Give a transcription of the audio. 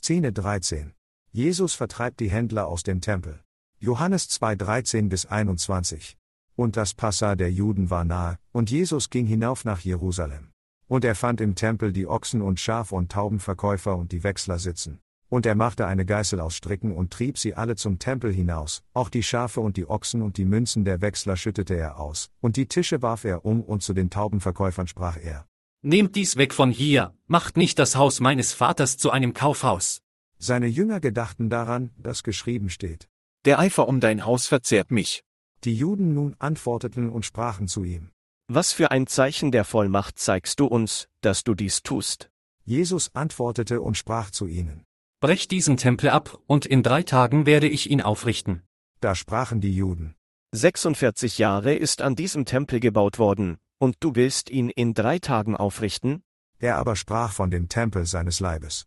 Szene 13. Jesus vertreibt die Händler aus dem Tempel. Johannes 2,13-21. Und das Passa der Juden war nahe, und Jesus ging hinauf nach Jerusalem. Und er fand im Tempel die Ochsen- und Schaf- und Taubenverkäufer und die Wechsler sitzen. Und er machte eine Geißel aus Stricken und trieb sie alle zum Tempel hinaus, auch die Schafe und die Ochsen und die Münzen der Wechsler schüttete er aus, und die Tische warf er um, und zu den Taubenverkäufern sprach er: Nehmt dies weg von hier, macht nicht das Haus meines Vaters zu einem Kaufhaus. Seine Jünger gedachten daran, dass geschrieben steht: Der Eifer um dein Haus verzehrt mich. Die Juden nun antworteten und sprachen zu ihm: Was für ein Zeichen der Vollmacht zeigst du uns, dass du dies tust? Jesus antwortete und sprach zu ihnen. Brecht diesen Tempel ab, und in 3 Tagen werde ich ihn aufrichten. Da sprachen die Juden: 46 Jahre ist an diesem Tempel gebaut worden, und du willst ihn in 3 Tagen aufrichten? Er aber sprach von dem Tempel seines Leibes.